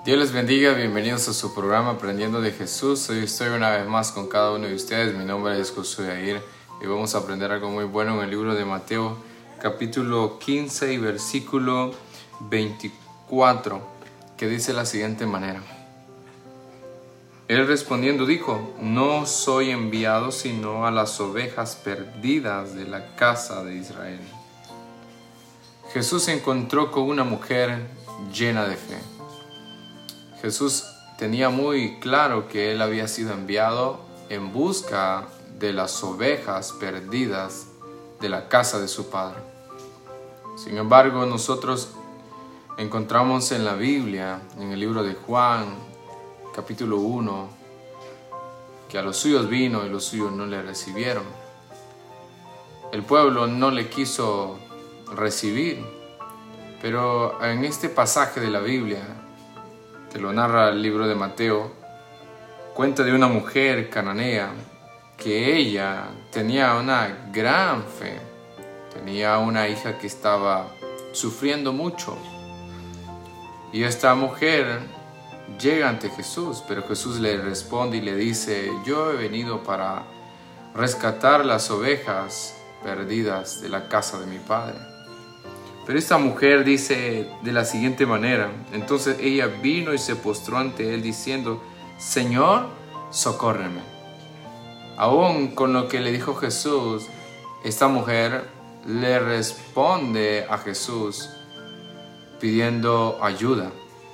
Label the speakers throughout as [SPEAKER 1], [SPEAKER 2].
[SPEAKER 1] Dios les bendiga, bienvenidos a su programa Aprendiendo de Jesús. Hoy estoy una vez más con cada uno de ustedes. Mi nombre es Josué Aguirre y vamos a aprender algo muy bueno en el libro de Mateo, capítulo 15 y versículo 24, que dice de la siguiente manera. Él respondiendo dijo: no soy enviado sino a las ovejas perdidas de la casa de Israel. Jesús se encontró con una mujer llena de fe. Jesús tenía muy claro que Él había sido enviado en busca de las ovejas perdidas de la casa de su Padre. Sin embargo, nosotros encontramos en la Biblia, en el libro de Juan, capítulo 1, que a los suyos vino y los suyos no le recibieron. El pueblo no le quiso recibir, pero en este pasaje de la Biblia, que lo narra el libro de Mateo, cuenta de una mujer cananea que ella tenía una gran fe. Tenía una hija que estaba sufriendo mucho. Y esta mujer llega ante Jesús, pero Jesús le responde y le dice: yo he venido para rescatar las ovejas perdidas de la casa de mi padre. Pero esta mujer dice de la siguiente manera: entonces ella vino y se postró ante él diciendo: Señor, socórreme. Aún con lo que le dijo Jesús, esta mujer le responde a Jesús pidiendo ayuda.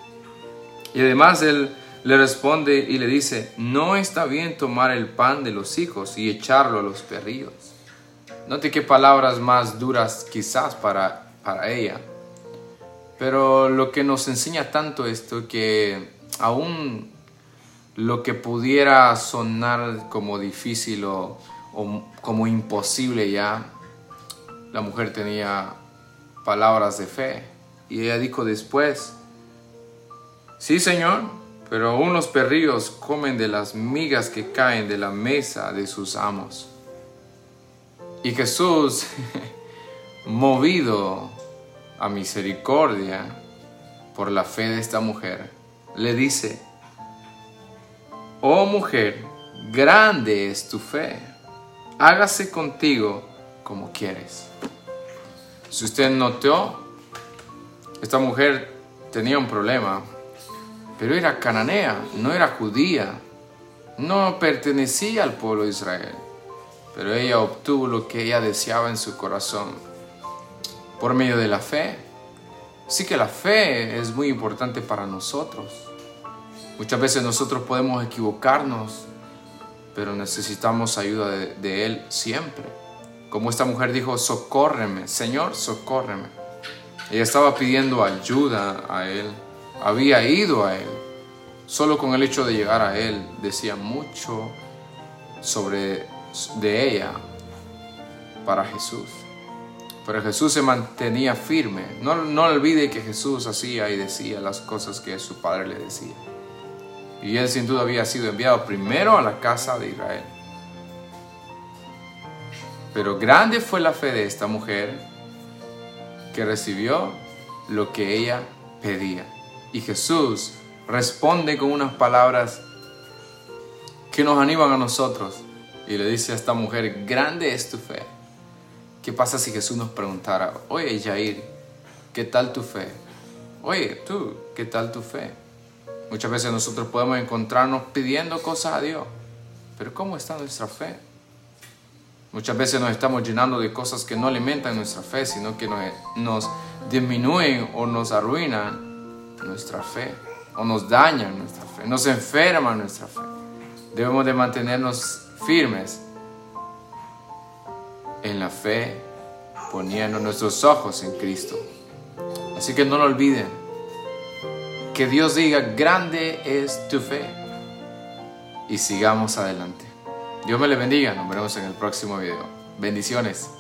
[SPEAKER 1] Y además él le responde y le dice: no está bien tomar el pan de los hijos y echarlo a los perrillos. Note qué palabras más duras quizás para ella, pero lo que nos enseña tanto esto, que aún lo que pudiera sonar como difícil o como imposible, ya la mujer tenía palabras de fe. Y ella dijo después: sí, Señor, pero aún los perrillos comen de las migas que caen de la mesa de sus amos. Y Jesús movido a misericordia por la fe de esta mujer, le dice: oh mujer, grande es tu fe, hágase contigo como quieres. Si usted notó, esta mujer tenía un problema, pero era cananea, no era judía, no pertenecía al pueblo de Israel, pero ella obtuvo lo que ella deseaba en su corazón por medio de la fe. Así que la fe es muy importante para nosotros. Muchas veces nosotros podemos equivocarnos, pero necesitamos ayuda de Él siempre. Como esta mujer dijo: socórreme, Señor, socórreme. Ella estaba pidiendo ayuda a Él, había ido a Él. Solo con el hecho de llegar a Él decía mucho de ella para Jesús. Pero Jesús se mantenía firme. No olvide que Jesús hacía y decía las cosas que su Padre le decía. Y Él sin duda había sido enviado primero a la casa de Israel. Pero grande fue la fe de esta mujer, que recibió lo que ella pedía. Y Jesús responde con unas palabras que nos animan a nosotros. Y le dice a esta mujer: grande es tu fe. ¿Qué pasa si Jesús nos preguntara: oye, Jair, ¿qué tal tu fe? Oye, tú, ¿qué tal tu fe? Muchas veces nosotros podemos encontrarnos pidiendo cosas a Dios, pero ¿cómo está nuestra fe? Muchas veces nos estamos llenando de cosas que no alimentan nuestra fe, sino que nos disminuyen o nos arruinan nuestra fe, o nos dañan nuestra fe, nos enferman nuestra fe. Debemos de mantenernos firmes en la fe, poniendo nuestros ojos en Cristo. Así que no lo olviden. Que Dios diga: grande es tu fe. Y sigamos adelante. Dios me le bendiga. Nos veremos en el próximo video. Bendiciones.